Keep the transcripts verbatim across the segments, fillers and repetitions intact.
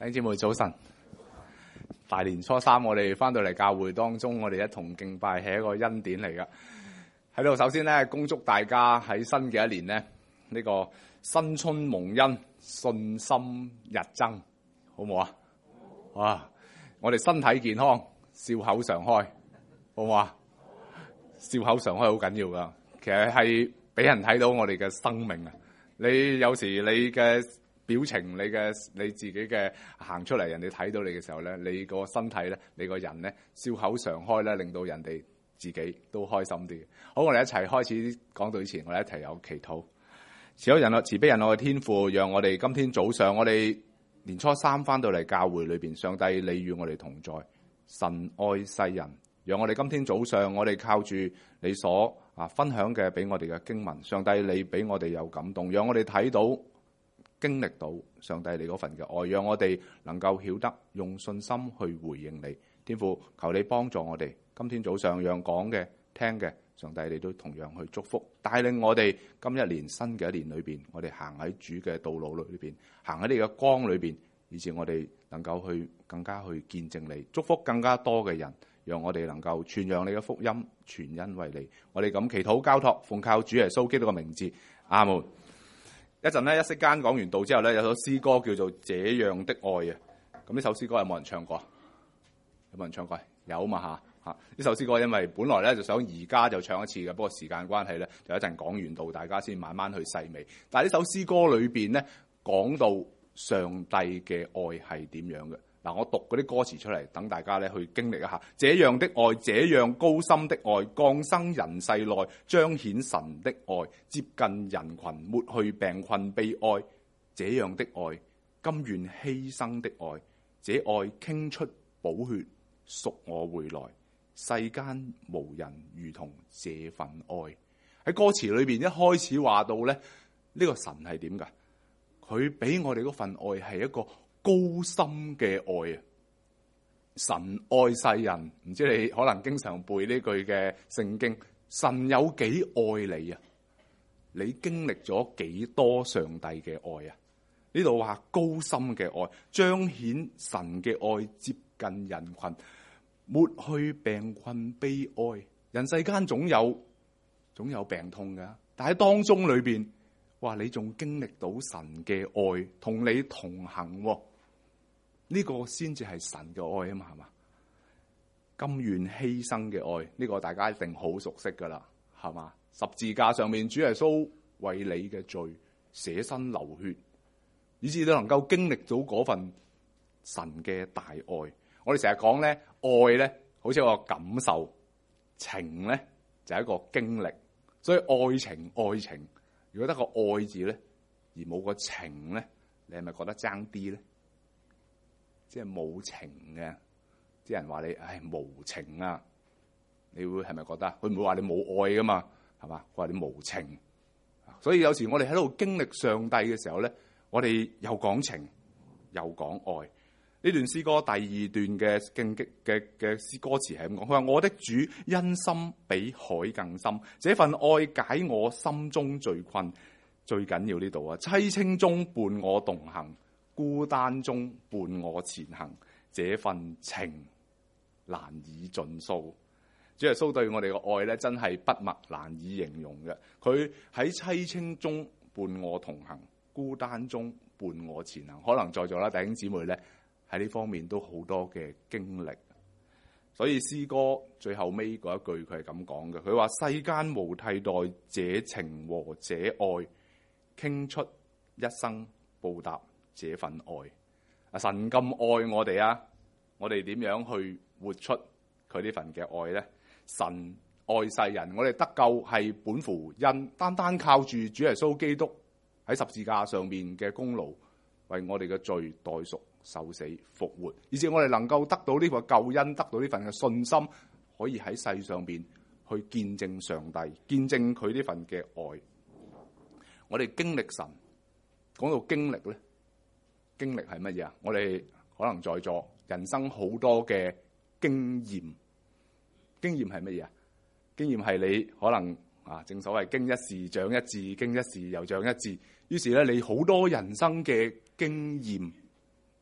弟兄姊妹早晨，大年初三我哋翻到嚟教會當中，我哋一同敬拜係一個恩典嚟噶。喺度首先咧，恭祝大家喺新嘅一年咧，呢、這個新春蒙恩，信心日增，好唔好啊？哇！我哋身體健康，笑口常開，好唔好啊？笑口常開好緊要噶，其實係俾人睇到我哋嘅生命啊！你有時你嘅表情，你嘅你自己嘅行出嚟，人哋睇到你嘅時候咧，你個身體咧，你個人咧，笑口常開咧，令到人哋自己都開心啲。好，我哋一齊開始講道之前，我哋一齊有祈禱。慈悲仁愛、慈悲仁愛嘅天父，讓我哋今天早上，我哋年初三翻到嚟教會裏邊，上帝你與我哋同在，神愛世人，讓我哋今天早上，我哋靠住你所啊分享嘅俾我哋嘅經文，上帝你俾我哋有感動，讓我哋睇到。經歷到上帝你嗰份嘅愛，讓我哋能夠曉得用信心去回應你。天父，求你幫助我哋。今天早上讓講嘅、聽嘅，上帝你都同樣去祝福，帶領我哋今一年新嘅一年裏邊，我哋行喺主嘅道路裏邊，行喺你嘅光裏邊，以致我哋能夠去更加去見證你，祝福更加多嘅人，讓我哋能夠傳揚你嘅福音，全因為你。我哋咁祈禱交託，奉靠主耶穌基督嘅名字，阿門。一陣咧，一息間講完道之後咧，有首詩歌叫做《這樣的愛》啊。咁呢首詩歌有冇人唱過？有冇人唱過？有嘛嚇嚇？呢首詩歌因為本來咧就想而家就唱一次嘅，不過時間關係咧，就一陣講完道，大家先慢慢去細味。但係呢首詩歌裏邊咧，講到上帝嘅愛係點樣嘅？嗱，我讀嗰啲歌詞出嚟，等大家咧去經歷一下。這樣的愛，這樣高深的愛，降生人世內，彰顯神的愛，接近人群，抹去病困悲哀。這樣的愛，甘願犧牲的愛，這愛傾出寶血，贖我回來。世間無人如同這份愛。喺歌詞裏邊一開始話到咧，呢個神係點㗎？佢俾我哋嗰份愛係一個高深嘅愛啊！神愛世人，唔知你可能經常背呢句嘅聖經。神有幾愛你啊？你經歷咗幾多上帝嘅愛啊？呢度話高深嘅愛，彰顯神嘅愛，接近人群，抹去病困悲哀。人世間總有總有病痛㗎，但喺當中裏邊，哇！你仲經歷到神嘅愛，同你同行喎。呢個先至係神嘅愛啊嘛，係嘛？甘願犧牲嘅愛，呢個大家一定好熟悉噶啦，係嘛？十字架上面，主耶穌為你嘅罪捨身流血，以至你能夠經歷到嗰份神嘅大愛。我哋成日講咧，愛咧好似一個感受，情咧就係一個經歷。所以愛情，愛情，如果得個愛字咧，而冇個情咧，你係咪覺得爭啲咧？即係冇情嘅，啲人話你唉無情啊，你會係咪覺得？佢唔會話你冇愛噶嘛，係嘛？佢話你無情。所以有時我哋喺度經歷上帝嘅時候咧，我哋又講情又講愛。呢段詩歌第二段嘅經激嘅嘅詩歌詞係咁講，佢話我的主恩心比海更深，這份愛解我心中罪困。最緊要呢度啊，凄清中伴我同行，孤單中伴我前行，這份情難以盡數。主耶穌對我哋嘅愛咧，真係筆墨難以形容嘅。佢喺凄清中伴我同行，孤單中伴我前行。可能在座啦，弟兄姊妹咧喺呢方面都好多嘅經歷。所以詩歌最後尾嗰一句佢係咁講嘅，佢話世間無替代這情和這愛，傾出一生報答這份愛。啊，神咁愛我哋啊，我哋點樣去活出佢呢份嘅愛呢？神愛世人，我哋得救係本乎恩，單單靠住主耶穌基督喺十字架上面嘅功勞，為我哋嘅罪代贖、受死、復活，以至我哋能夠得到呢個救恩，得到呢份嘅信心，可以喺世上邊去見證上帝，見證佢呢份嘅愛。我哋經歷神，講到經歷咧，經歷係乜嘢啊？我哋可能在座人生好多嘅經驗，經驗係乜嘢啊？經驗係你可能啊，正所謂經一事長一智，經一事又長一智。於是咧，你好多人生嘅經驗，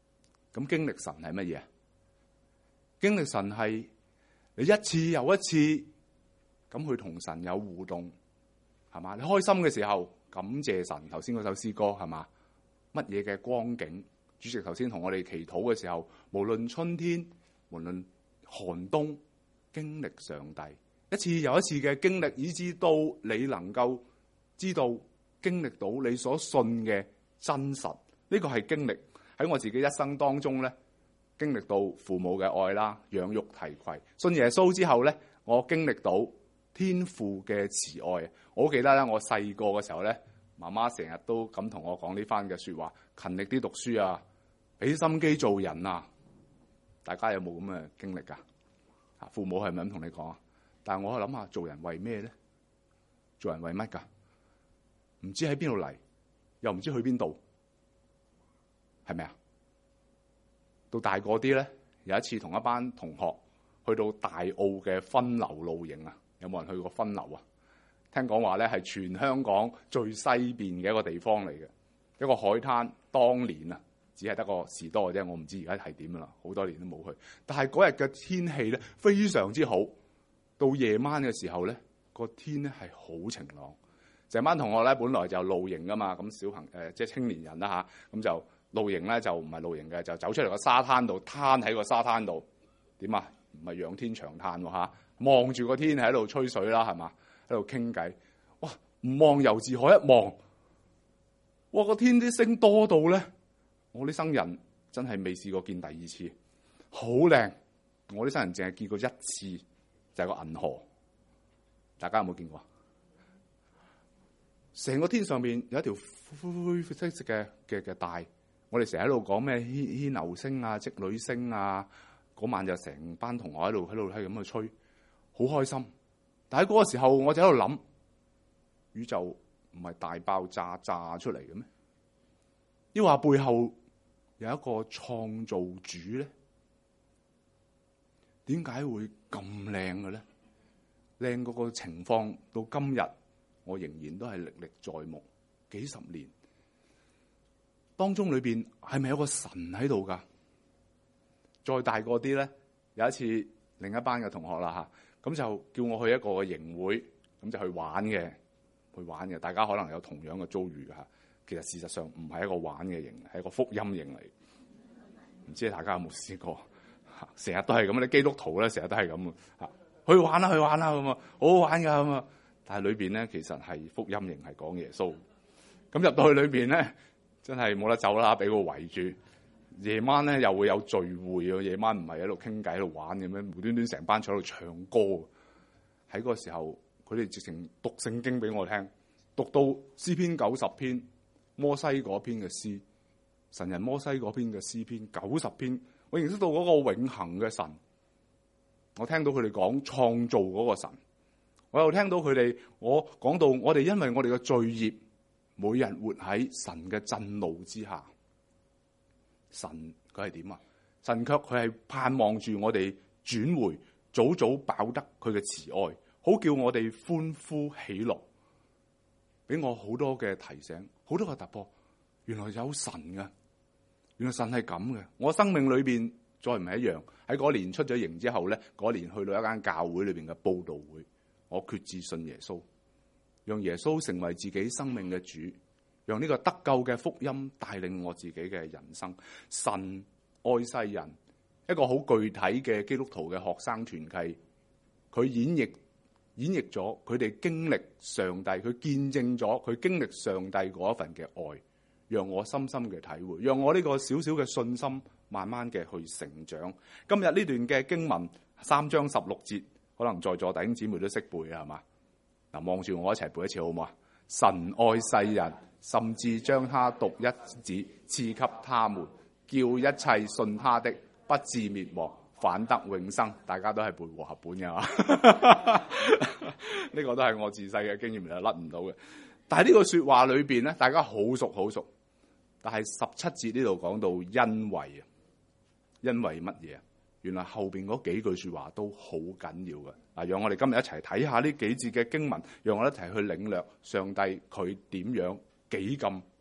咁經歷神係乜嘢？經歷神係你一次又一次咁去同神有互動，係嘛？你開心嘅時候感謝神，頭先嗰首詩歌係嘛？乜嘢嘅光景？主席頭先同我哋祈禱嘅時候，無論春天，無論寒冬，經歷上帝一次又一次嘅經歷，以至到你能夠知道經歷到你所信嘅真實。呢個係經歷喺我自己一生當中咧，經歷到父母嘅愛啦，養育提攜。信耶穌之後咧，我經歷到天父嘅慈愛。我好記得咧，我細個嘅時候咧，媽媽成日都咁同我講呢番嘅說話：勤力啲讀書啊，俾心機做人啊。大家有冇咁嘅經歷噶？父母係咪咁同你講啊？但係我諗下，做人為咩咧？做人為乜噶？唔知喺邊度嚟，又唔知去邊度，係咪啊？到大個啲咧，有一次同一班同學去到大澳嘅分流露營啊，有冇人去過分流啊？聽講話咧係全香港最西邊嘅一個地方嚟嘅，一個海灘。當年啊，只係得個士多嘅啫，我唔知而家係點啦，好多年都冇去。但係嗰日嘅天氣咧非常之好，到夜晚嘅時候咧，個天咧係好晴朗。成班同學咧本來就露營噶嘛，咁小朋誒即係青年人啦吓，咁就露營咧就唔係露營嘅，就走出嚟個沙灘度，攤喺個沙灘度，點啊？唔係仰天長嘆喎嚇，望住個天喺度吹水啦，係嘛？喺度傾偈。哇！唔望猶自可，一望，哇！個天啲星多到咧，我呢生人真係未試過見第二次，好靚。我呢生人淨係見過一次，就係個銀河。大家有冇見過？成個天上面有一條灰灰色色嘅嘅嘅帶，我哋成日喺度講咩牽牽牛星啊、織女星啊，嗰晚就成班同學喺度喺度係咁去吹，好開心。但喺嗰個時候，我就喺度諗，宇宙唔係大爆炸炸出嚟嘅咩？抑或背後有一個創造主咧？點解會咁靚嘅咧？靚嗰個情況到今日，我仍然都係歷歷在目，幾十年當中裏邊係咪有個神喺度噶？再大個啲咧，有一次另一班嘅同學啦吓，咁就叫我去一個營會，咁就去玩嘅，去玩嘅。大家可能有同樣嘅遭遇吓。其實事實上唔係一個玩嘅營，係一個福音營嚟。唔知大家有冇試過？成日都係咁，啲基督徒咧成日都係咁啊！去玩啦，去玩啦咁啊，好好玩噶咁啊！但係裏邊咧，其實係福音營，係講耶穌。咁入到去裏邊咧，真係冇得走啦，俾佢圍住。夜晚咧又會有聚會啊！夜晚唔係喺度傾偈喺度玩嘅咩？無端端成班坐喺度唱歌。喺嗰個時候，佢哋直情讀聖經俾我聽，讀到詩篇九十篇，摩西嗰篇嘅詩，神人摩西嗰篇嘅詩篇九十篇，我認識到嗰個永恆嘅神。我聽到佢哋講創造嗰個神，我又聽到佢哋我講到我哋因為我哋嘅罪孽，每日活喺神嘅震怒之下。神佢係點啊？神卻佢係盼望住我哋轉回，早早飽得佢嘅慈愛，好叫我哋歡呼喜樂。俾我好多嘅提醒，好多嘅突破。原來有神嘅，原來神係咁嘅。我生命裏邊再唔係一樣。喺嗰年出咗營之後咧，嗰年去到一間教會裏邊嘅佈道會，我決志信耶穌，讓耶穌成為自己生命嘅主，讓呢個得救嘅福音帶領我自己嘅人生。神愛世人，一個好具體嘅基督徒嘅學生團契，佢演繹演繹咗佢哋經歷上帝，佢見證咗佢經歷上帝嗰一份嘅愛，讓我深深嘅體會，讓我呢個小小嘅信心慢慢嘅去成長。今日呢段嘅經文三章十六節，可能在座弟兄姊妹都識背啊，係嘛？嗱，望住我一齊背一次好唔好啊？神愛世人，甚至將他獨一子賜給他們，叫一切信他的不至滅亡，反得永生。大家都係背和合本嘅嘛？呢個都係我自細嘅經驗嚟，甩唔到嘅。但係呢個說話裏邊咧，大家好熟好熟。但係十七節呢度講到因為啊，因為乜嘢啊？原來後邊嗰幾句說話都好緊要嘅。嗱，讓我哋今日一齊睇下呢幾節嘅經文，讓我哋一齊去領略上帝佢點樣幾咁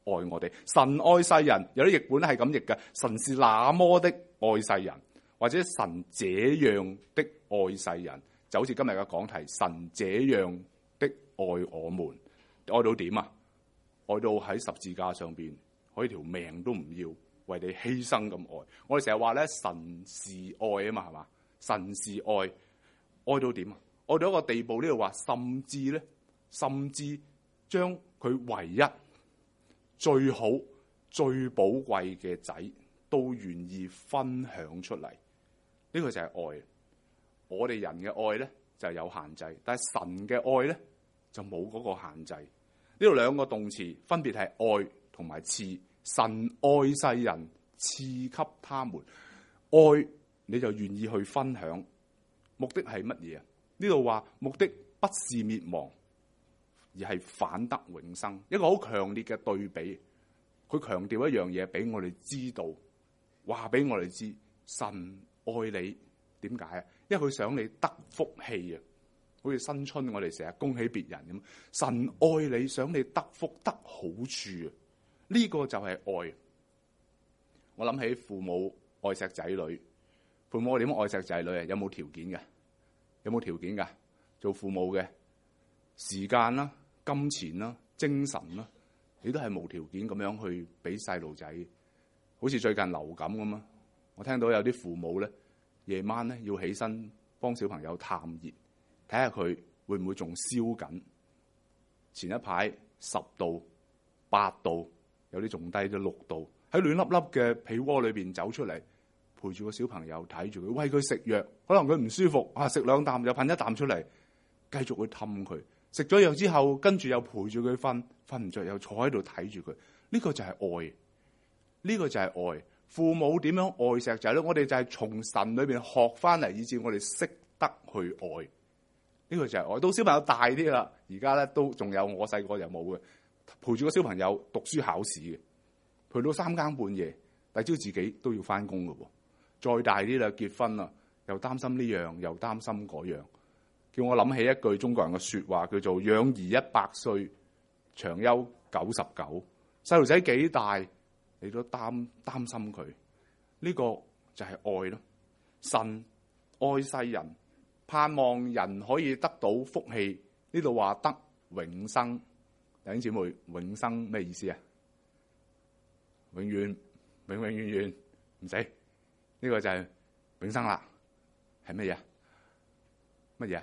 愛我哋。神愛世人，有啲譯本係咁譯嘅，神是那麼的愛世人，或者神這樣的愛世人，就好似今日嘅講題，神這樣的愛我們，愛到點啊？愛到喺十字架上邊，可以條命都唔要，為你犧牲咁愛。我哋成日話咧，神是愛啊嘛，係嘛？神是愛，愛到點啊？愛到一個地步，呢度話甚至咧，甚至將佢唯一最好最寶貴嘅仔都願意分享出嚟。呢個就係愛。我哋人嘅愛咧就係有限制，但係神嘅愛咧就冇嗰個限制。呢度兩個動詞分別係愛同埋賜。神愛世人，賜給他們。愛你就願意去分享，目的係乜嘢啊？呢度話目的不是滅亡，而係反得永生。一個好強烈嘅對比，佢強調一樣嘢俾我哋知道，話俾我哋知，神愛你。點解啊？因為佢想你得福氣啊！好似新春我哋成日恭喜別人咁，神愛你，想你得福得好處啊！呢個就係愛。我諗起父母愛錫仔女，父母點樣愛錫仔女啊？有冇條件嘅？有冇條件噶？做父母嘅時間啦、金錢啦、精神啦，你都係無條件咁樣去俾細路仔。好似最近流感咁啊，我聽到有啲父母咧，夜晚咧要起身幫小朋友探熱，睇下佢會唔會仲燒緊。前一排十度、八度，有啲仲低咗六度，喺暖粒粒嘅被窩裏邊走出嚟，陪住個小朋友睇住佢，餵佢食藥。可能佢唔舒服啊，食兩啖又噴一啖出嚟，繼續去氹佢。食咗藥之後，跟住又陪住佢瞓，瞓唔着又坐喺度睇住佢。呢個就係愛，呢個就係愛。父母點樣愛錫仔女？我哋就係從神裏邊學翻嚟，以至我哋識得去愛。呢個就係愛。到小朋友大啲啦，而家咧都仲有，我細個又冇嘅，陪住個小朋友讀書考試嘅，陪到三更半夜，第朝自己都要翻工嘅喎。再大啲啦，結婚啦，又擔心呢樣，又擔心嗰樣，叫我諗起一句中國人嘅説話，叫做養兒一百歲，長憂九十九。細路仔幾大，你都擔擔心佢。呢個就係愛咯。神愛世人，盼望人可以得到福氣。呢度話得永生。弟兄姊妹，永生咩意思啊？永遠，永永遠遠唔死。呢個就係永生啦。係乜嘢？乜嘢？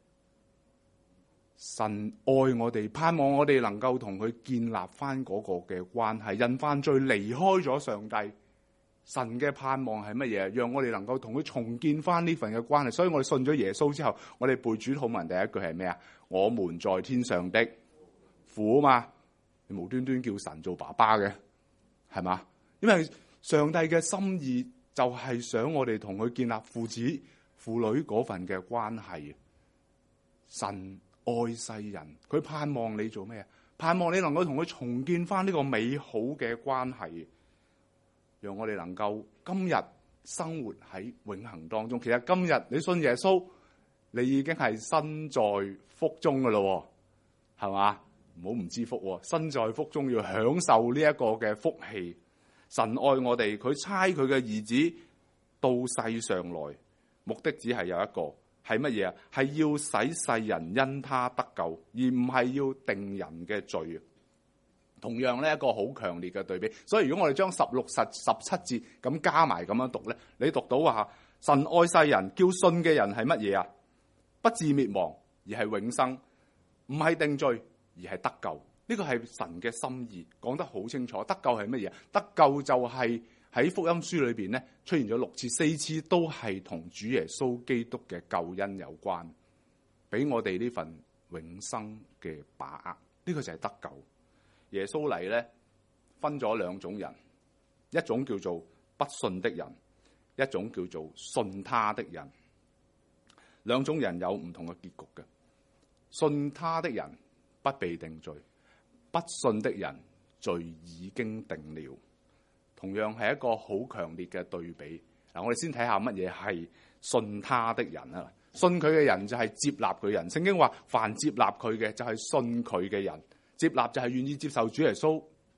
神愛我哋，盼望我哋能夠同佢建立翻嗰個嘅關係。人犯罪離開咗上帝，神嘅盼望係乜嘢？讓我哋能夠同佢重建翻呢份嘅關係。所以我哋信咗耶穌之後，我哋背主禱文第一句係咩啊？我們在天上的父啊嘛，你無端端叫神做爸爸嘅，係嘛？因為上帝嘅心意就係想我哋同佢建立父子父女嗰份嘅關係。神愛世人，佢盼望你做咩啊？盼望你能夠同佢重建翻呢個美好嘅關係，讓我哋能夠今日生活喺永恆當中。其實今日你信耶穌，你已經係身在福中噶咯，係嘛？唔好唔知福，身在福中要享受呢一個嘅福氣。神愛我哋，佢差佢嘅兒子到世上來，目的只係有一個。係乜嘢啊？係要使世人因他得救，而唔係要定人嘅罪。同樣呢一個好強烈嘅對比。所以如果我哋將十六、十十七節咁加埋咁樣讀咧，你讀到話神愛世人，叫信嘅人係乜嘢啊？不至滅亡，而係永生，唔係定罪，而係得救。呢個係神嘅心意，講得好清楚。得救係乜嘢？得救就係喺福音書裏邊咧出現咗六次，四次都係同主耶穌基督嘅救恩有關，俾我哋呢份永生嘅把握。呢個就係得救。耶穌嚟咧分咗兩種人，一種叫做不信的人，一種叫做信他的人。兩種人有唔同嘅結局嘅。信他的人不被定罪，不信的人罪已經定了。同樣係一個好強烈嘅對比。嗱，我哋先睇下乜嘢係信他的人啊。信佢嘅人就係接納佢人。聖經話凡接納佢嘅就係信佢嘅人。接納就係願意接受主耶穌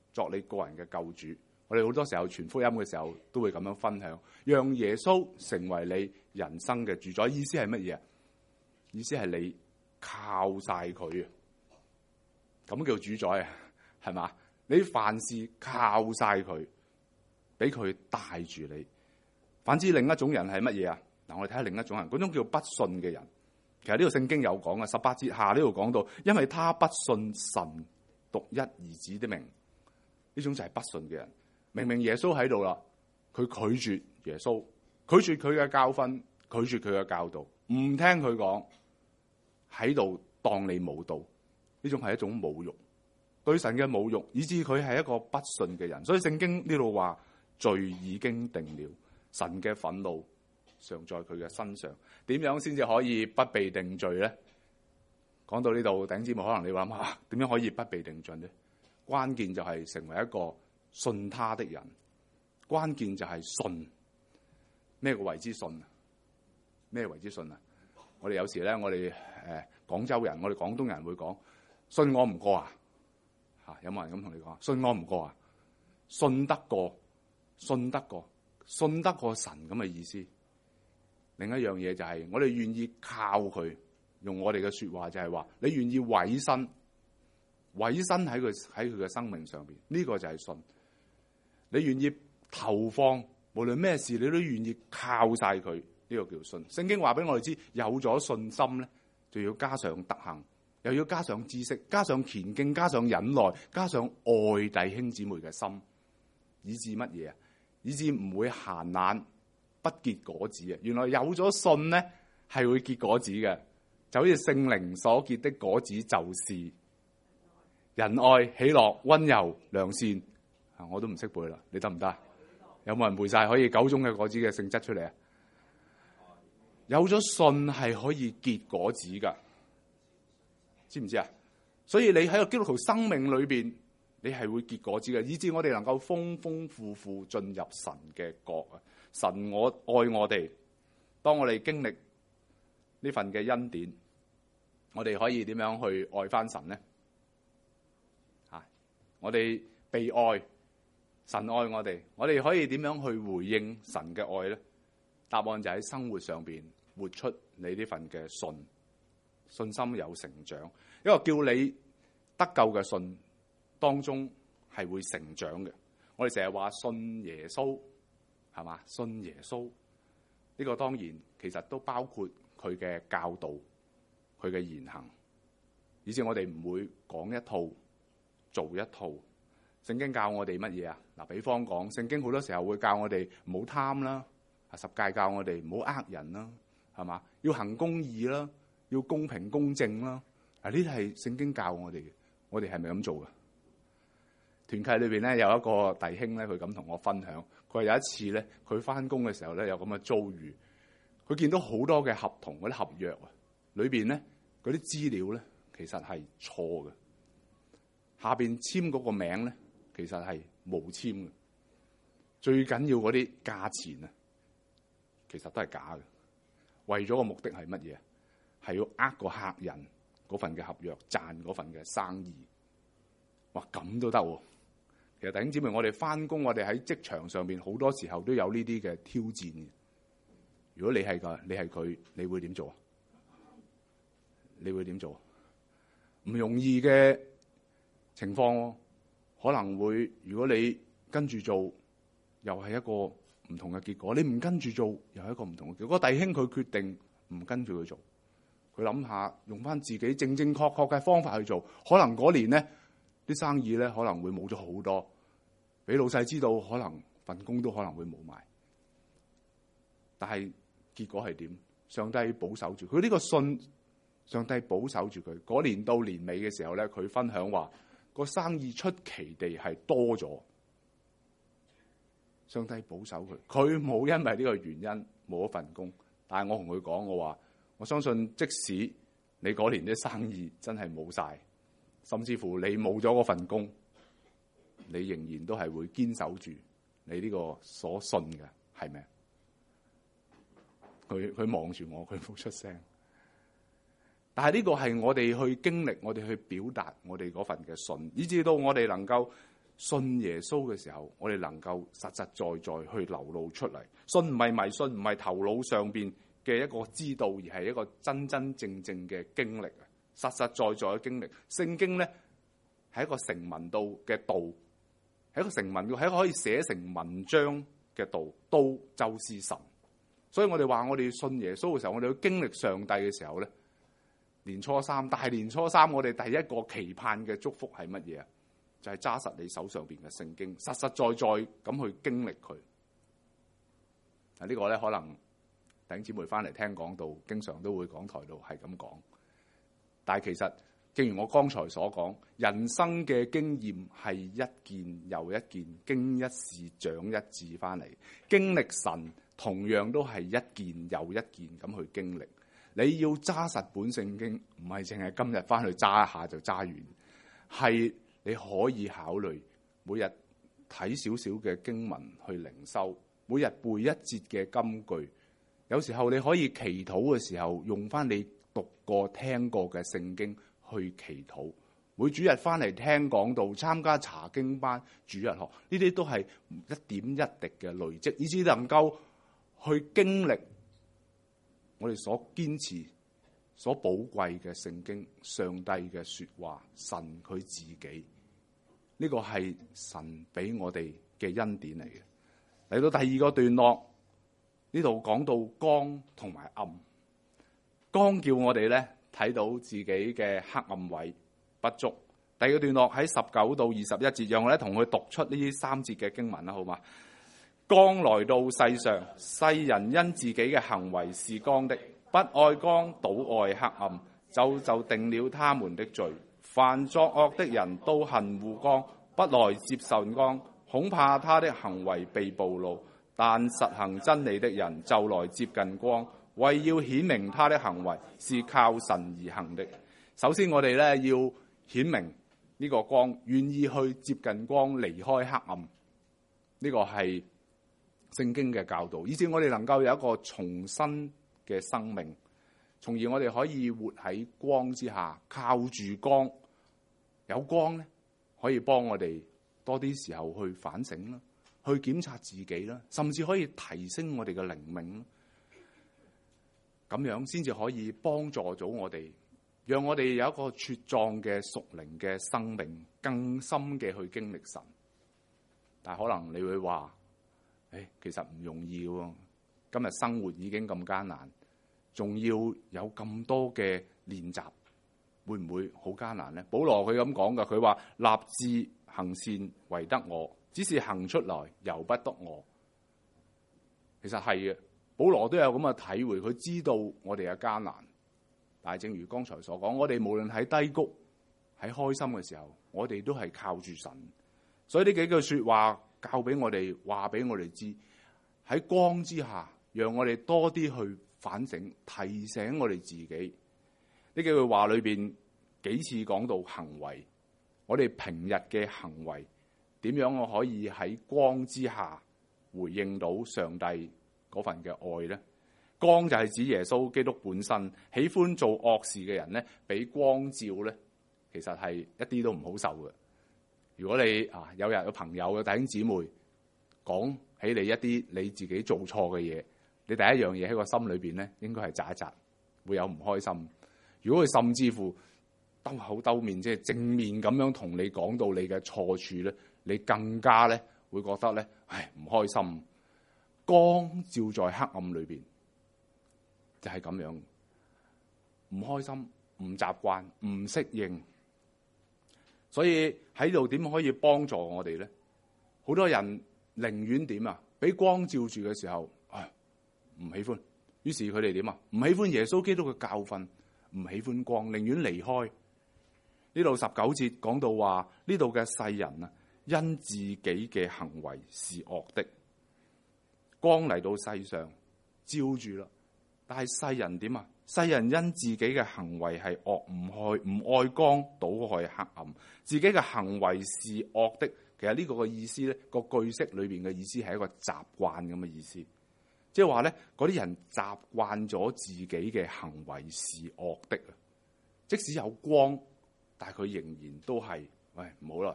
作你個人嘅救主。我哋好多時候傳福音嘅時候都會咁樣分享，讓耶穌成為你人生嘅主宰。意思係乜嘢啊？意思係你靠晒佢啊，咁叫主宰啊，係嘛？你凡事靠晒佢，俾佢帶住你。反之，另一種人係乜嘢啊？嗱，我哋睇下另一種人，嗰種叫不信嘅人。其實呢個聖經有講嘅，十八節下呢度講到，因為他不信神獨一兒子的名，呢種就係不信嘅人。明明耶穌喺度啦，佢拒絕耶穌，拒絕佢嘅教訓，拒絕佢嘅教導，唔聽佢講，喺度當你冇到。呢種係一種侮辱，對神嘅侮辱，以致佢係一個不信嘅人。所以聖經呢度話，罪已經定了，神嘅憤怒常在佢嘅身上。點樣先至可以不被定罪咧？講到呢度，弟兄姊妹，可能你會諗下，點樣可以不被定罪咧？關鍵就係成為一個信他的人，關鍵就係信。咩個為之信啊？咩為之信啊？我哋有時咧，我哋誒廣州人，我哋廣東人會講信我唔過啊！嚇，有冇人咁同你講？信我唔過啊？信得過，信得過，信得過神咁嘅意思。另一樣嘢就係我哋願意靠佢，用我哋嘅説話就係話，你願意委身，委身喺佢喺佢嘅生命上邊，呢個就係信。你願意投放，無論咩事，你都願意靠晒佢，呢個叫信。聖經話俾我哋知，有咗信心咧，就要加上德行，又要加上知識，加上虔敬，加上忍耐，加上愛弟兄姊妹嘅心，以致乜嘢啊？以致唔會閒懶，不結果子啊！原來有咗信咧，係會結果子嘅，就好似聖靈所結的果子，就是仁愛、喜樂、溫柔、良善。啊，我都唔識背啦，你得唔得？有冇人背晒可以九種嘅果子嘅性質出嚟啊？有咗信係可以結果子噶，知唔知啊？所以你喺個基督徒生命裏邊，你係會結果子嘅，以致我哋能夠豐豐富富進入神嘅國啊！神我愛我哋，當我哋經歷呢份嘅恩典，我哋可以點樣去愛翻神呢？吓，我哋被愛，神愛我哋，我哋可以點樣去回應神嘅愛呢？答案就喺生活上邊活出你呢份嘅信，信心有成長。一個叫你得救嘅信當中係會成長嘅。我哋成日話信耶穌，係嘛？信耶穌呢個當然其實都包括佢嘅教導，佢嘅言行，以至我哋唔會講一套做一套。聖經教我哋乜嘢啊？嗱，比方講，聖經好多時候會教我哋唔好貪啦，啊，十誡教我哋唔好呃人啦，係嘛？要行公義啦，要公平公正啦。啊，呢啲係聖經教我哋嘅，我哋係咪咁做嘅？團契裏邊咧有一個弟兄咧，佢咁同我分享，佢話有一次咧，佢翻工嘅時候咧有咁嘅遭遇，佢見到好多嘅合同嗰啲合約啊，裏邊咧嗰啲資料咧其實係錯嘅，下邊簽嗰個名咧其實係冇簽嘅，最緊要嗰啲價錢啊，其實都係假嘅，為咗個目的係乜嘢？係要呃個客人嗰份嘅合約，賺嗰份嘅生意。哇，咁都得喎！其實弟兄姊妹，我哋翻工，我哋喺職場上邊好多時候都有呢啲嘅挑戰嘅。如果你係個，你係佢，你會點做啊？你會點做？唔容易嘅情況，可能會如果你跟住做，又係一個唔同嘅結果；你唔跟住做，又係一個唔同嘅結果。個弟兄佢決定唔跟住佢做，佢諗下用翻自己正正確確嘅方法去做，可能嗰年咧，啲生意咧可能會冇咗好多，俾老細知道，可能份工都可能會冇埋。但係結果係點？上帝保守住佢呢個信，上帝保守住佢。嗰年到年尾嘅時候咧，佢分享話個生意出奇地係多咗。上帝保守佢，佢冇因為呢個原因冇咗份工。但係我同佢講，我話我相信，即使你嗰年啲生意真係冇晒，甚至乎你冇咗嗰份工，你仍然都係會堅守住你呢個所信嘅，係咪？佢佢望住我，佢冇出聲。但係呢個係我哋去經歷，我哋去表達我哋嗰份嘅信，以至到我哋能夠信耶穌嘅時候，我哋能夠實實在在去流露出嚟。信唔係迷信，唔係頭腦上邊嘅一個知道，而係一個真真正正嘅經歷啊！實實在在嘅經歷。聖經咧係一個成文道嘅道，係一個成文嘅，係一個可以寫成文章嘅道。道就是神。所以我哋話我哋信耶穌嘅時候，我哋要經歷上帝嘅時候咧，年初三，大年初三，我哋第一個期盼嘅祝福係乜嘢啊？就係揸實你手上邊嘅聖經，實實在在咁去經歷佢。啊，呢個咧可能弟兄姊妹翻嚟聽講道，經常都會講台度係咁講。但係其實，正如我剛才所講，人生嘅經驗係一件又一件，經一事長一智翻嚟。經歷神同樣都係一件又一件咁去經歷。你要揸實本聖經，唔係淨係今日翻去揸一下就揸完，係你可以考慮每日睇少少嘅經文去靈修，每日背一節嘅金句。有時候你可以祈禱嘅時候，用翻你讀過聽過嘅聖經去祈禱。每主日翻嚟聽講道，參加查經班、主日學，呢啲都係一點一滴嘅累積，以至能夠去經歷我哋所堅持、所寶貴嘅聖經、上帝嘅說話、神佢自己。呢個係神俾我哋嘅恩典嚟嘅。嚟到第二個段落，呢度講到光同埋暗。光叫我哋咧睇到自己嘅黑暗位不足。第二個段落喺十九到二十一節，讓我咧同佢讀出呢三節嘅經文啦，好嘛？光來到世上，世人因自己嘅行為是光的，不愛光，倒愛黑暗，就就定了他們的罪。凡作惡的人都恨惡光，不來接受光，恐怕他的行為被暴露。但實行真理的人就來接近光，為要顯明他的行為是靠神而行的。首先我哋咧要顯明呢個光，願意去接近光，離開黑暗。呢個係聖經嘅教導，以致我哋能夠有一個重新嘅生命，從而我哋可以活喺光之下，靠住光。有光咧，可以幫我哋多啲時候去反省啦，去檢查自己啦，甚至可以提升我哋嘅靈命啦。咁樣先至可以幫助到我哋，讓我哋有一個茁壯嘅屬靈嘅生命，更深嘅去經歷神。但係可能你會話，誒，其實唔容易喎。今日生活已經咁艱難，仲要有咁多嘅練習，會唔會好艱難呢？保羅佢咁講㗎，佢話立志行善為得我，只是行出來由不得我。其實係嘅，保羅都有咁嘅體會，佢知道我哋嘅艱難。但係正如剛才所講，我哋無論喺低谷、喺開心嘅時候，我哋都係靠住神。所以呢幾句說話教俾我哋，話俾我哋知，喺光之下，讓我哋多啲去反省，提醒我哋自己。呢幾句話裏邊幾次講到行為，我哋平日嘅行為點樣我可以喺光之下回應到上帝嗰份嘅愛呢？光就係指耶穌基督本身。喜歡做惡事嘅人呢，俾光照呢，其實係一啲都唔好受嘅。如果你啊有人有朋友嘅弟兄姊妹講起你一啲你自己做錯嘅嘢，你第一樣嘢喺個心裏邊呢，應該係扎一扎，會有唔開心。如果佢甚至乎兜口兜面，即係正面咁樣同你講到你嘅錯處咧，你更加咧會覺得咧，唉，唔開心。光照在黑暗裏邊，就係咁樣，唔開心、唔習慣、唔適應。所以喺度點可以幫助我哋咧？好多人寧願點啊？俾光照住嘅時候，唉，唔喜歡。於是佢哋點啊？唔喜歡耶穌基督嘅教訓。唔喜歡光，寧願離開。呢度十九節講到話，呢度嘅世人啊，因自己嘅行為是惡的。光嚟到世上照住啦，但係世人點啊？世人因自己嘅行為係惡，唔愛唔愛光，倒愛黑暗。自己嘅行為是惡的，其實呢個嘅意思咧，個句式裏邊嘅意思係一個習慣咁嘅意思。即係話咧，嗰啲人習慣咗自己嘅行為是惡的啊！即使有光，但係佢仍然都係，喂，唔好啦，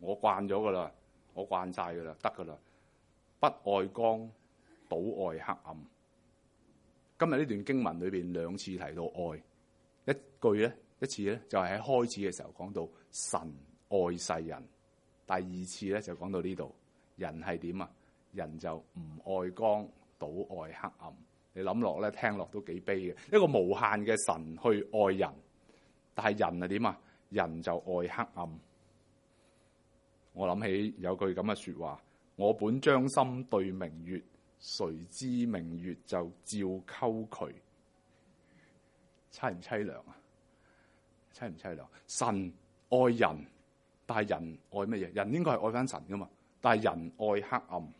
我慣咗噶啦，我慣晒噶啦，得噶啦。不愛光，倒愛黑暗。今日呢段經文裏邊兩次提到愛，一句咧，一次咧就係喺開始嘅時候講到神愛世人，第二次咧就講到呢度，人係點啊？人就唔愛光，倒愛黑暗。你諗落咧，聽落都幾悲嘅。一個無限嘅神去愛人，但係人係點啊？人就愛黑暗。我諗起有句咁嘅說話：我本將心對明月，誰知明月就照溝渠。淒唔淒涼啊？淒唔淒涼？神愛人，但係人愛乜嘢？人應該係愛翻神噶嘛？但係人愛黑暗，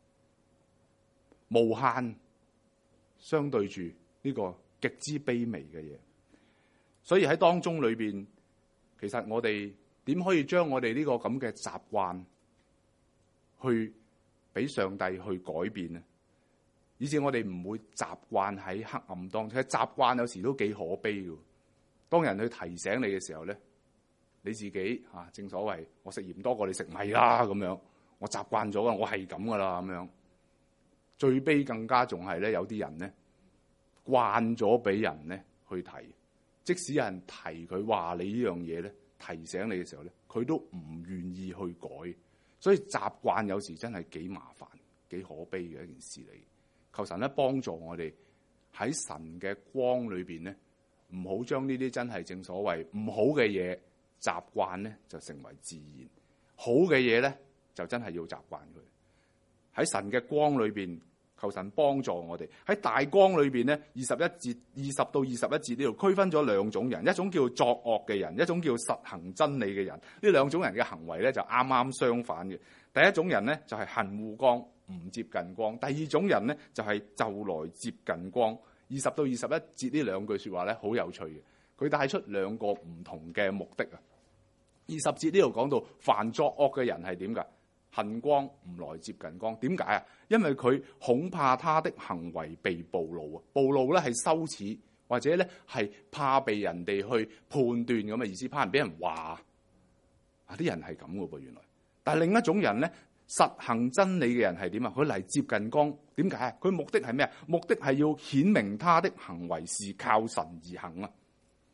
無限相對住呢個極之卑微嘅嘢。所以喺當中裏邊，其實我哋點可以將我哋呢個咁嘅習慣去俾上帝去改變呢？以至我哋唔會習慣喺黑暗當中。其實習慣有時都幾可悲嘅。當人去提醒你嘅時候咧，你自己嚇、啊、正所謂我食鹽多過你食米啦咁樣，我習慣咗啦，我係咁噶啦咁樣。最悲更加仲係咧，有啲人咧慣咗俾人咧去提，即使有人提佢話你呢樣嘢咧，提醒你嘅時候咧，佢都唔願意去改。所以習慣有時真係幾麻煩、幾可悲嘅一件事嚟。求神咧幫助我哋喺神嘅光裏邊咧，唔好將呢啲真係正所謂唔好嘅嘢習慣咧，就成為自然。好嘅嘢咧，就真係要習慣佢。喺神嘅光裏邊，求神幫助我哋喺大光裏邊咧。二十一節、二十到二十一節呢度區分咗兩種人，一種叫作惡嘅人，一種叫實行真理嘅人。呢兩種人嘅行為咧就啱啱相反嘅。第一種人咧就係恨惡光，唔接近光；第二種人咧就係就來接近光。二十到二十一節呢兩句說話咧好有趣嘅，佢帶出兩個唔同嘅目的啊。二十節呢度講到凡作惡嘅人係點噶？恨光唔來接近光，點解啊？因為佢恐怕他的行為被暴露啊！暴露咧係羞恥，或者咧係怕被人哋去判斷咁嘅意思，怕人俾人話啊！啲人係咁嘅噃，原來。但係另一種人咧，實行真理嘅人係點啊？佢嚟接近光，點解啊？佢目的係咩啊？目的係要顯明他的行為是靠神而行啊！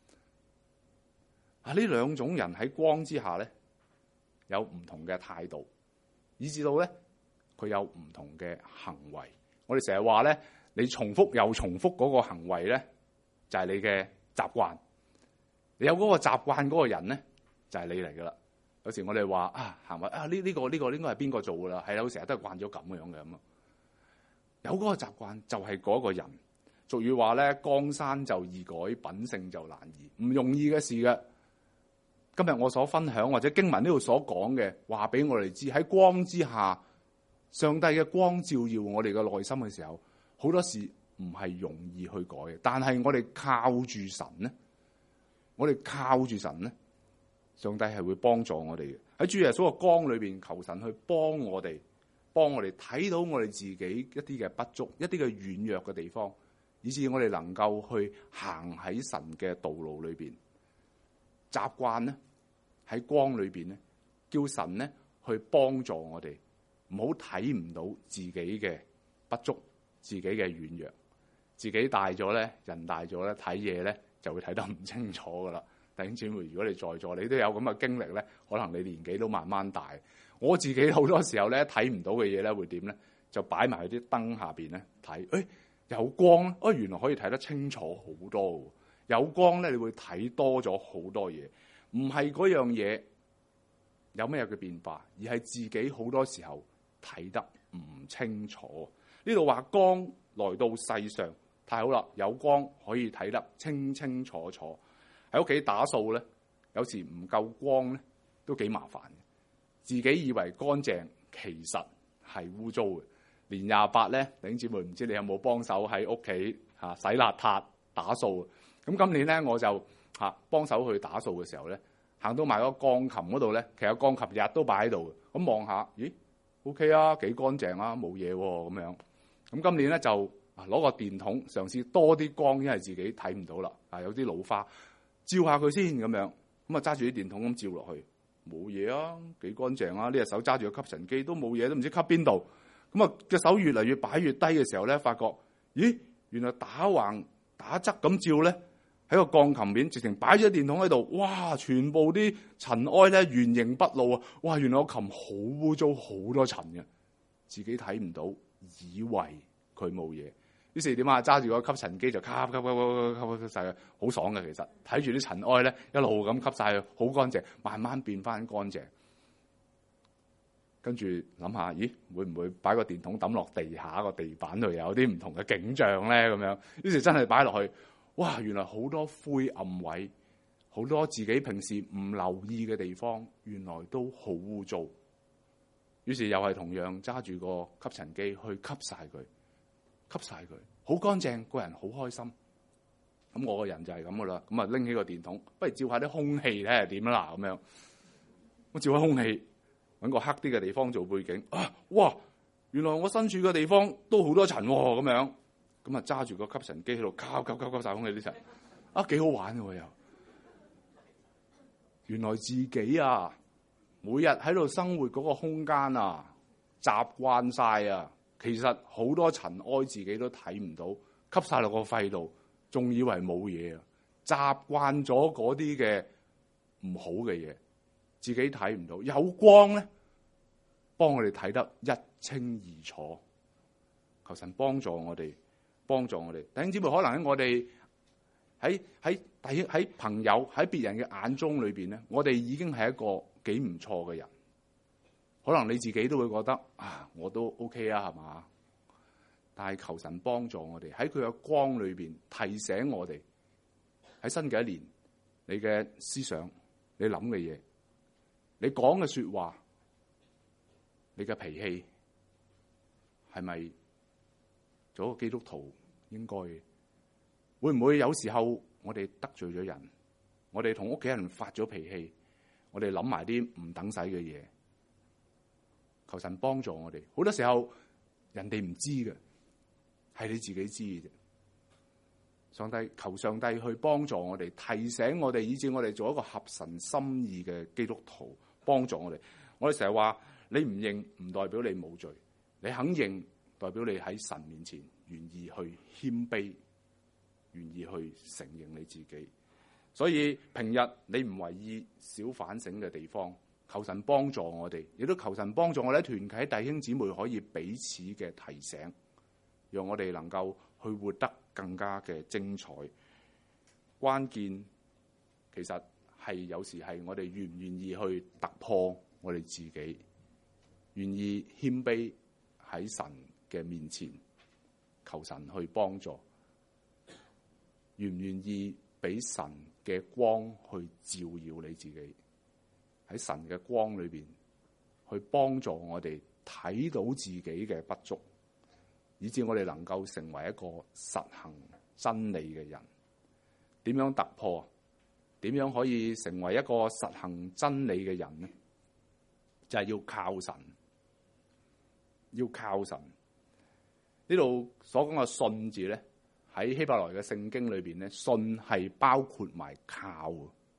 啊！呢兩種人喺光之下咧，有唔同嘅態度。以至到咧，佢有唔同嘅行為。我哋成日話咧，你重複又重複嗰個行為咧，就係你嘅習慣。你有嗰個習慣嗰個人咧，就係你嚟噶啦。有時我哋話啊，行為啊，呢呢個呢個應該係邊個做噶啦？係啦，我成日都係慣咗咁樣嘅咁啊。有嗰個習慣就係嗰個人。俗語話咧，江山就易改，品性就難移，唔容易嘅事嘅。今日我所分享或者經文呢度所講嘅話俾我哋知，喺光之下，上帝嘅光照耀我哋嘅內心嘅時候，好多事唔係容易去改嘅。但係我哋靠住神咧，我哋靠住神咧，上帝係會幫助我哋嘅。喺主耶穌嘅光裏邊，求神去幫我哋，幫我哋睇到我哋自己一啲嘅不足、一啲嘅軟弱嘅地方，以至我哋能夠去行喺神嘅道路裏邊。習慣咧，喺光裏邊咧，叫神咧去幫助我哋，唔好睇唔到自己嘅不足、自己嘅軟弱。自己大咗咧，人大咗咧，睇嘢咧就會睇得唔清楚噶啦。弟兄姊妹，如果你在座，你都有咁嘅經歷咧，可能你年紀都慢慢大。我自己好多時候咧睇唔到嘅嘢咧，會點咧？就擺埋喺啲燈下邊咧睇，誒、哎、有光咧，哦原來可以睇得清楚好多。有光咧，你會睇多咗好多嘢。唔係嗰樣嘢有咩嘅變化，而係自己好多時候睇得唔清楚。呢度話光來到世上，太好啦！有光可以睇得清清楚楚。喺屋企打掃咧，有時唔夠光咧，都幾麻煩。自己以為乾淨，其實係污糟嘅。年廿八咧，弟兄姊妹唔知你有冇幫手喺屋企嚇洗邋遢打掃？咁今年咧，我就嚇幫手去打掃嘅時候咧，行到埋個鋼琴嗰度咧，其實鋼琴日都擺喺度嘅。咁望下，咦 OK 啊，幾乾淨啊，冇嘢喎咁樣。咁今年咧就攞個電筒嘗試多啲光，因為自己睇唔到啦。啊，有啲老花，照下佢先咁樣。咁啊揸住啲電筒咁照落去， 冇嘢啊，幾乾淨啊！呢隻手揸住個吸塵機都冇嘢，都唔知吸邊度。咁啊，隻手越嚟越擺越低嘅時候咧，發覺咦，原來打橫打側咁照咧，喺個鋼琴面直情擺咗電筒喺度，哇！全部啲塵埃咧原形畢露啊！哇！原來個琴好污糟，好多塵嘅，自己睇唔到，以為佢冇嘢。於是點啊？揸住個吸塵機就吸吸吸吸吸吸晒，好爽嘅。其實睇住啲塵埃咧，一路咁吸晒，好乾淨，慢慢變翻乾淨。跟住諗下，咦？會唔會擺個電筒抌落地下個地板度有啲唔同嘅景象咧？咁樣，於是真係擺落去，哇！原來好多灰暗位，好多自己平時唔留意嘅地方，原來都好污糟。於是又係同樣揸住個吸塵機去吸晒佢。吸晒佢，好乾淨，個人好開心。咁我個人就係咁噶啦。咁啊拎起個電筒，不如照下啲空氣睇下點啦咁樣。我照下空氣，揾個黑啲嘅地方做背景。啊，哇！原來我身處嘅地方都好多塵喎，咁樣。咁啊揸住個吸塵機喺度吸吸吸吸晒空氣啲塵。啊，幾好玩喎又。原來自己啊，每日喺度生活嗰個空間啊，習慣晒啊。其實好多塵埃自己都睇唔到，吸晒落個肺度，仲以為冇嘢啊！習慣咗嗰啲嘅唔好嘅嘢，自己睇唔到。有光咧，幫我哋睇得一清二楚。求神幫助我哋，幫助我哋。弟兄姊妹，可能喺我哋喺喺喺喺朋友喺別人嘅眼中裏邊咧，我哋已經係一個幾唔錯嘅人。可能你自己都會覺得啊，我都 OK 啊，係嘛？但係求神幫助我哋喺佢嘅光裏邊提醒我哋，喺新嘅一年，你嘅思想、你諗嘅嘢、你講嘅說話、你嘅脾氣，係咪做個基督徒應該嘅？會唔會有時候我哋得罪咗人，我哋同屋企人發咗脾氣，我哋諗埋啲唔等使嘅嘢？求神幫助我哋，好多時候人哋唔知嘅，係你自己知嘅啫。上帝，求上帝去幫助我哋，提醒我哋，以致我哋做一個合神心意嘅基督徒，幫助我哋。我哋成日話，你唔認唔代表你冇罪，你肯認代表你喺神面前願意去謙卑，願意去承認你自己。所以平日你唔為意少反省嘅地方，求神幫助我哋，亦都求神幫助我哋喺團契弟兄姊妹可以彼此嘅提醒，讓我哋能夠去活得更加嘅精彩。關鍵其實係有時係我哋願唔願意去突破我哋自己，願意謙卑喺神嘅面前，求神去幫助，願唔願意俾神嘅光去照耀你自己，喺神嘅光裏邊去幫助我哋睇到自己嘅不足，以致我哋能夠成為一個實行真理嘅人。點樣突破？點樣可以成為一個實行真理嘅人呢？就係要靠神，要靠神。呢度所講嘅信字咧，喺希伯來嘅聖經裏邊咧，信係包括埋靠。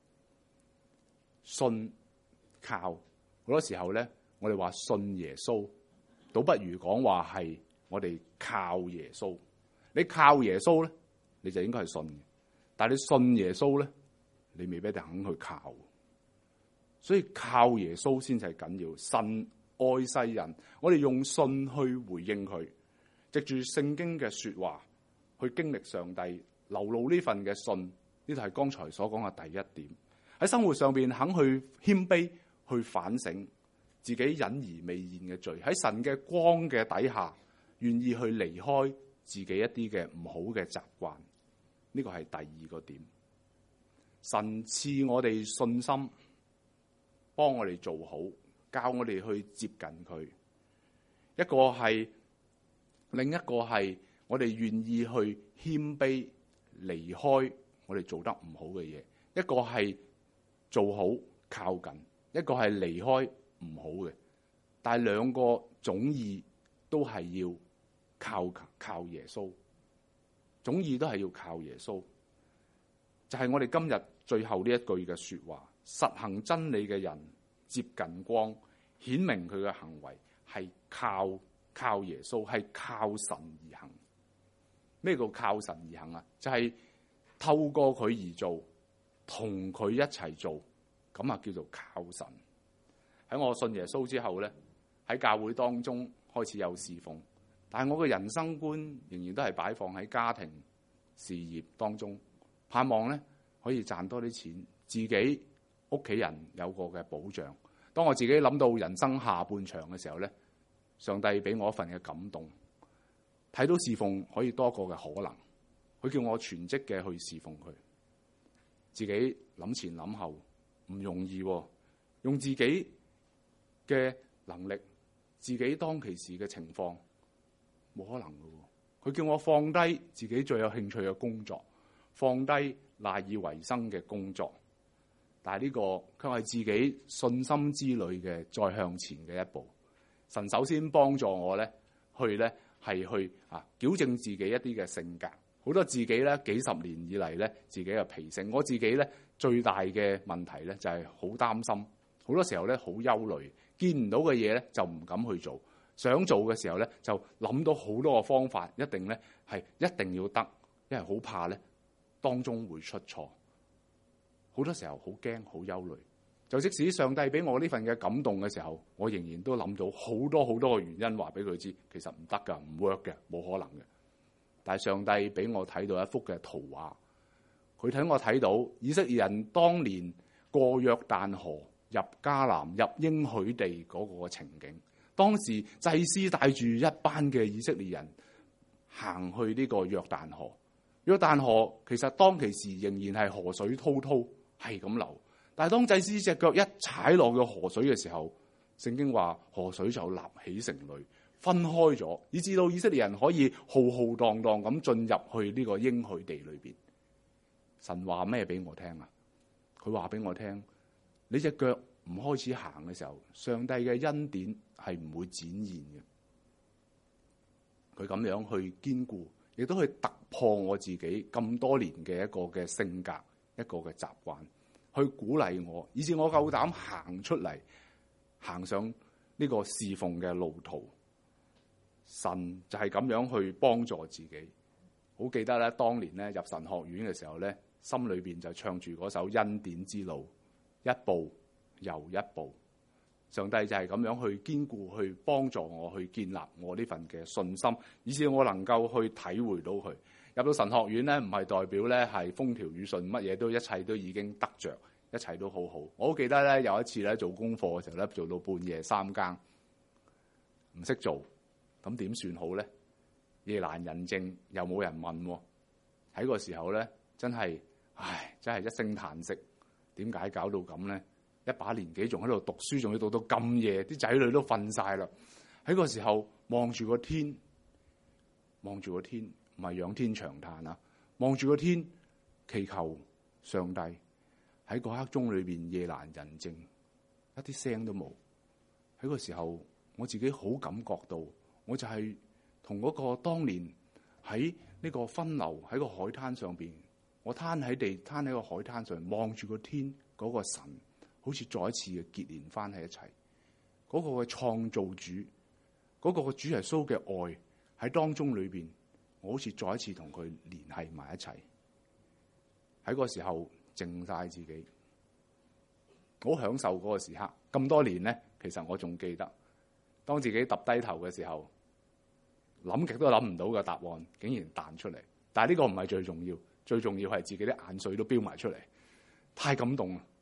信靠好多時候咧，我哋話信耶穌，倒不如講話係我哋靠耶穌。你靠耶穌咧，你就應該係信嘅。但係你信耶穌咧，你未必一定肯去靠。所以靠耶穌先至係緊要。神愛世人，我哋用信去回應佢，藉住聖經嘅說話去經歷上帝，流露呢份嘅信。呢度係剛才所講嘅第一點。喺生活上邊肯去謙卑，去反省自己隱而未現嘅罪，喺神嘅光嘅底下，願意去離開自己一啲嘅唔好嘅習慣。呢個係第二個點。神賜我哋信心，幫我哋做好，教我哋去接近佢。一個係，另一個係我哋願意去謙卑，離開我哋做得唔好嘅嘢。一個係做好靠近，一個係離開唔好嘅。但係兩個總意都係要靠靠耶穌，總意都係要靠耶穌。就係我哋今日最後呢一句嘅說話：實行真理嘅人接近光，顯明佢嘅行為係靠靠耶穌，係靠神而行。咩叫靠神而行啊？就係、是、透過佢而做，同佢一齊做，咁啊叫做靠神。喺我信耶穌之後咧，喺教會當中開始有侍奉，但係我嘅人生觀仍然都係擺放喺家庭事業當中，盼望咧可以賺多啲錢，自己屋企人有個嘅保障。當我自己諗到人生下半場嘅時候咧，上帝俾我一份嘅感動，睇到侍奉可以多個嘅可能，佢叫我全職嘅去侍奉佢。自己諗前諗後唔容易，用自己嘅能力，自己當其時嘅情況冇可能嘅。佢叫我放低自己最有興趣嘅工作，放低賴以為生嘅工作，但係呢個卻係自己信心之旅嘅再向前嘅一步。神首先幫助我咧，去咧係去啊矯正自己一啲嘅性格。好多自己咧幾十年以嚟咧自己嘅脾性，我自己咧最大嘅問題咧就係好擔心，好多時候咧好憂慮，見唔到嘅嘢咧就唔敢去做，想做嘅時候咧就諗到好多個方法，一定咧係一定要得，因為好怕咧當中會出錯，好多時候好驚好憂慮。就即使上帝俾我呢份嘅感動嘅時候，我仍然都諗到好多好多嘅原因，話俾佢知其實唔得㗎，唔 work 嘅，冇可能嘅。但係上帝俾我睇到一幅嘅圖畫，佢睇我睇到以色列人當年過約旦河入迦南入應許地嗰個情景。當時祭司帶住一班嘅以色列人行去呢個約旦河，約旦河其實當其時仍然係河水滔滔係咁流。但係當祭司隻腳一踩落個河水嘅時候，聖經話河水就立起成壘，分開咗，以至到以色列人可以浩浩蕩蕩咁進入去呢個應許地裏邊。神話咩俾我聽啊？佢話俾我聽，你隻腳唔開始行嘅時候，上帝嘅恩典係唔會展現嘅。佢咁樣去堅固，亦都去突破我自己咁多年嘅一個嘅性格，一個嘅習慣。去鼓勵我，以至我夠膽行出嚟，行上呢個侍奉嘅路途。神就係咁樣去幫助自己。好記得咧，當年咧入神學院嘅時候咧，心裏邊就唱住嗰首《恩典之路》，一步又一步。上帝就係咁樣去堅固，去幫助我，去建立我呢份嘅信心，以至我能夠去體會到佢。入到神學院咧，唔係代表咧係風調雨順，乜嘢都一切都已經得着，一切都好好。我好記得咧，有一次咧做功課嘅時候咧，做到半夜三更，唔識做，咁點算好咧？夜闌人靜，又冇人問喎。喺個時候咧，真係，唉，真係一聲嘆息。點解搞到咁咧？一把年紀仲喺度讀書，仲要讀到咁夜，啲仔女都瞓晒啦。喺個時候望住個天，望住個天。唔係仰天長嘆啊！望住個天，祈求上帝喺嗰刻鐘裏邊夜闌人靜，一啲聲都冇。喺個時候，我自己好感覺到，我就係同嗰個當年喺呢個分流喺個海灘上邊，我攤喺地攤喺個海灘上，望住個天嗰個神，好似再一次嘅結連翻喺一齊。嗰個嘅創造主，嗰個嘅主耶穌嘅愛喺當中裏邊。我好似再一次同佢聯繫埋一齊，喺個時候靜晒自己，好享受嗰個時刻。咁多年咧，其實我仲記得，當自己揼低頭嘅時候，諗極都諗唔到嘅答案，竟然彈出嚟。但係呢個唔係最重要，最重要係自己啲眼水都飆埋出嚟，太感動啦！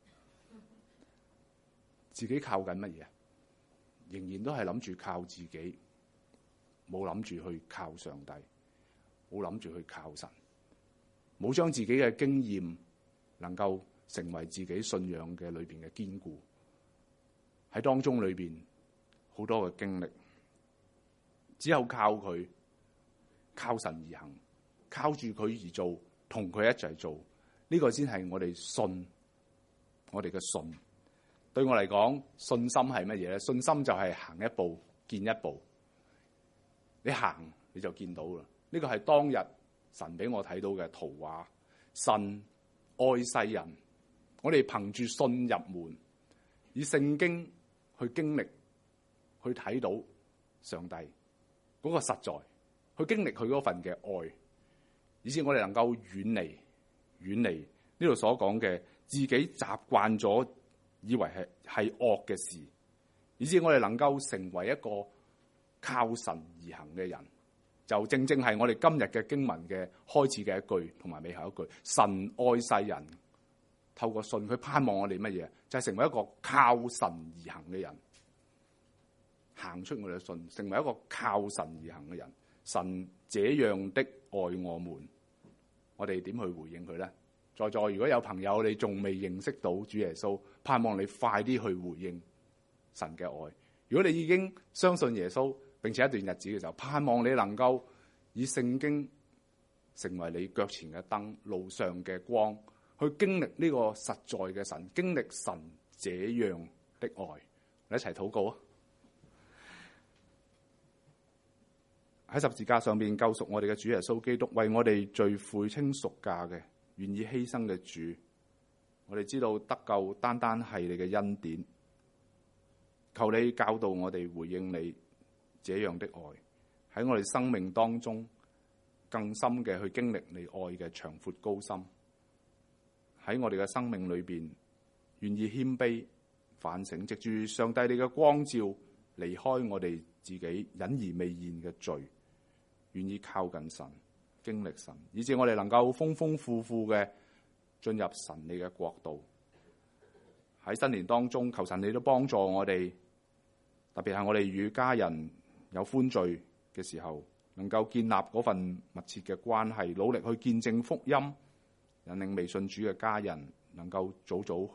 自己靠緊乜嘢？仍然都係諗住靠自己，冇諗住去靠上帝。冇諗住去靠神，冇將自己嘅經驗能夠成為自己信仰嘅裏邊嘅堅固。喺當中裏邊好多嘅經歷，只有靠佢，靠神而行，靠住佢而做，同佢一齊做，呢個先係我哋信，我哋嘅信。對我嚟講，信心係乜嘢咧？信心就係行一步見一步，你行你就見到啦。呢個係當日神俾我睇到嘅圖畫。神愛世人，我哋憑住信入門， 以聖經去經歷，去睇到上帝嗰個實在，去經歷佢嗰份嘅愛，以致我哋能夠遠離遠離呢度所講嘅自己習慣咗以為係係惡嘅事，以致我哋能夠成為一個靠神而行嘅人。就正正係我哋今日嘅經文嘅開始嘅一句同埋尾後一句，神愛世人，透過信佢盼望我哋乜嘢？就係、是、成為一個靠神而行嘅人，行出我哋嘅信，成為一個靠神而行嘅人。神這樣的愛我們，我哋點去回應佢咧？在座如果有朋友你仲未認識到主耶穌，盼望你快啲去回應神嘅愛。如果你已經相信耶穌並且一段日子嘅時候，盼望你能夠以聖經成為你腳前嘅燈，路上嘅光，去經歷呢個實在嘅神，經歷神這樣的愛。我哋一齊禱告啊！喺十字架上面救贖我哋嘅主耶穌基督，為我哋罪付清贖價嘅，願意犧牲嘅主，我哋知道得救單單係你嘅恩典，求你教導我哋回應你這樣的愛，喺我哋生命當中更深嘅去經歷你愛嘅長闊高深。喺我哋嘅生命裏邊，願意謙卑反省，藉住上帝你嘅光照，離開我哋自己隱而未現嘅罪，願意靠近神，經歷神，以致我哋能夠豐豐富富嘅進入神你嘅國度。喺新年當中，求神你都幫助我哋，特別係我哋與家人有歡聚嘅時候，能夠建立嗰份密切嘅關係，努力去見證福音，引領未信主嘅家人能夠早早